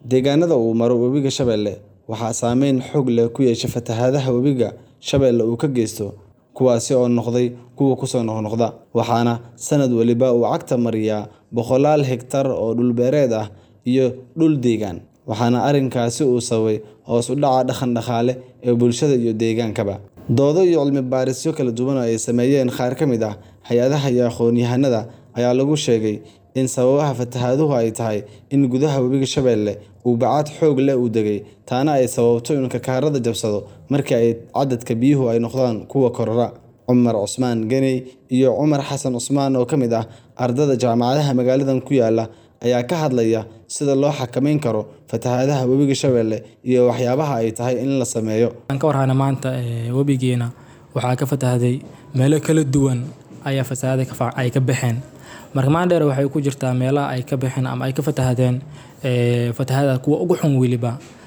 Deegaanada uu maro Webiga Shabeelle waxaa saameyn xoog leh ku yeeshay fatahaadaha Webiga Shabeelle uu ka geysto, kuwaasi oo noqday kuwo ku soo noqnoqda, waxaana sanad waliba uu cagta mariyaa boqolaal hektar oo dhul beereed ah iyo dhul deegaan, waxaana arrinkaasi uu sababay hoos u dhaca dhaqan-dhaqaale ee bulshada iyo deegaankaba. Doodo iyo cilmi baarisyo kala duwan oo ay sameeyeen qaar ka mid ah hay'adaha iyo aqoon-yahanada ayaa lagu sheegay in sababaha fatahaaduhu ay tahay in gudaha Webiga Shabeelle uu bacaad xoog leh u degay, taana ay sababto in karkarada jabsado marka ay cadadka biyuhu ay noqdaan kuwo korora. Cumar Cusmaan Ganey iyo Cumar Xasan Cusmaan oo ka mid ah ardayda jaamacadaha magaaladan ku yaala ayaa ka hadlaya sida loo xakameyn karo fatahaadaha Webiga Shabeelle iyo waxyaabaha ay tahay in la sameeyo. Aan ka warhayna maanta webigeena waxaa ka fatahaaday meelo kala duwan ayaa fatahaaday ay ka baxeen. Marka maandheer waxay ku jirtaa meelaha ay ka baxeen ama ay ka fatahaadeen fatahaada kuwa ugu xun weliba.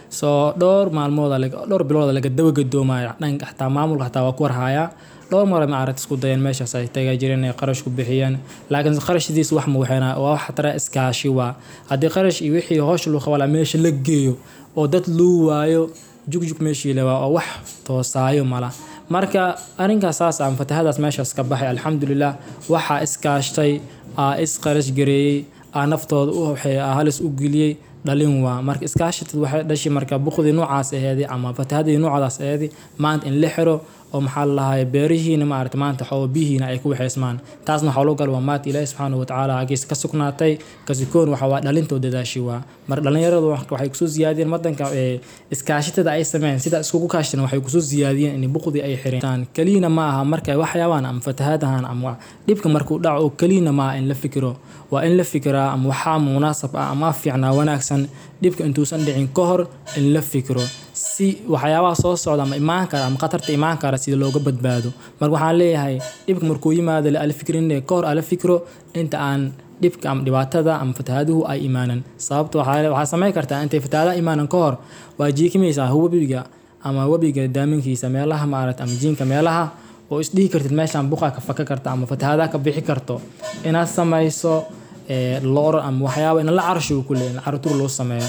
Dhowr maalmood dhowr bilood laga daba gadoomayo dhanka xataa maamulka xataa waa ku warhaya. Dhowr mar ma aragtay isku dayeen meeshaas ay tagay jireen inay qarash ku bixiyaan, laakiin qarashdiisa wax ma waxayna waa wax tara iskaashi waa. Haddii qarash iyo wixii hoosh loo qabala meesha la geeyo oo dad loo waayo jugjug meeshii la waa wax toosaayo mala. Marka arrinkaas aan fatahaadaas meeshaas ka baxay alxamdulillah waxa iskaashtay is qarash gareeyay naftooda u waxay halis u geliyay dhalin waa. Marka iskaashatad waxay dhashay marka buqdi noocaas aheedii ama fatahaadii noocaas aheedii maanta in la xiro oo maxaa la lahaay beerihiina ma aragtay maanta xoobihiina ay ku waxeysmaan. Taasna waxa loo galwa maad Ilaahay subhanahu wa ta'ala agees ka sugnaatay kasikoon waxa waa dhalintooda dadaashii waa. Mar dhalinyaradu waxay ku soo ziyaadeen madanka iskaashatada ay sameeyeen sida isku kaashteen waxay ku soo ziyaadeen in buqdi ay xireen. Kaliina ma aha marka waxyaabaan ama fatahaadahan ama dhibka markuu dhaco kaliina ma in la fikiro waa in la fikiraa ama waxa munaasab ah ama fiicnaa wanaagsan dhibka intuusan dhicin ka hor in la fikiro si waxyaabaha soo socda ama imaan kara ama khatarta imaan kara sida looga badbaado. Marka waxaan leeyahay dhibka markuu yimaado la fikrin ka hor ala fikiro inta aan dhibka ama dhibaatada ama fatahaaduhu ay imaanan. Sababtoo waxa sameey kartaa intay fatahaada imaanan ka hor waa jiikimaysa webiga ama webiga daaminkiisa meelaha ma aragtay ama jiinka meelaha oo isdhihi kartid meeshaan buqa ka faka karta ama fatahaada ka bixi karto inaad samayso loor ama waxyaabo in la carsho ku leeyahay carruur loo sameeyo.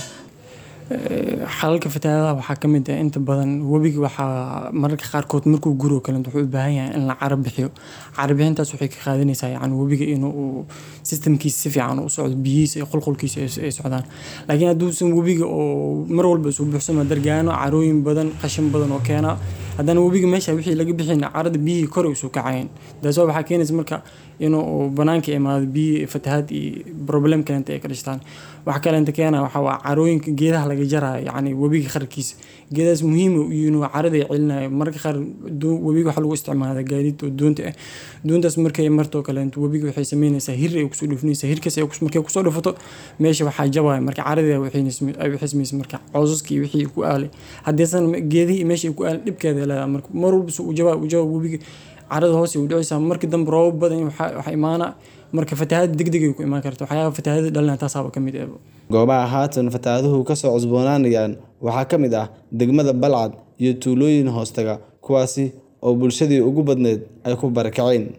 Xalalka fatahaadaha waxaa ka mid ah inta badan webiga waxaa mararka qaarkood markuu guro kale wuxuu u baahan yahay in la carab bixiyo. Carab bixintaas waxay ka qaadanaysaa yani webiga inuu systemkiisa si fiican u socdo biyihiisa iyo qulqulkiisa ay socdaan. Laakiin hadduusan webiga oo mar walba soo buuxsamo dargaano carooyin badan qashin badan oo keena haddana webiga meesha wixii laga bixin carada biyihii kor u soo kacayeen. Taasoo waxaa keenaysa marka inuu banaanka imaado biyo fatahaad iyo problem keenta ay ka dhashaan. Waxa kale inta keena waxa waa carooyinka geedaha laga jarayo yani webiga qarkiisa. Geedaas muhiim u inuu carada celinayo marka qaar webiga waxa lagu isticmaalaa gaadiid oo doontaas markay marto kale inta webiga waxay sameynaysaa hir ay ku soo dhufinaysaa hirkaas ay markay ku soo dhufato meesha waxaa jabaya marka carada waxay sameeysaa marka cawsaskii wixii ku aalay haddii geedihii meesha ku aalay dhibkeeda la marka mar walba soo jabaa webiga carada hoos u dhacaysa markii dambe roob badan waxa imaana marka fatahaad degdeg ay ku imaan karto waxyaabo fatahaad dhalna taas ka mid ah. Goobaha haatan fatahaaduhu ka soo cusboonaanayaan waxaa ka mid ah degmada Balcad iyo tuulooyin hoostaga kuwaasi oo bulshadii ugu badneed ay ku barakaceen.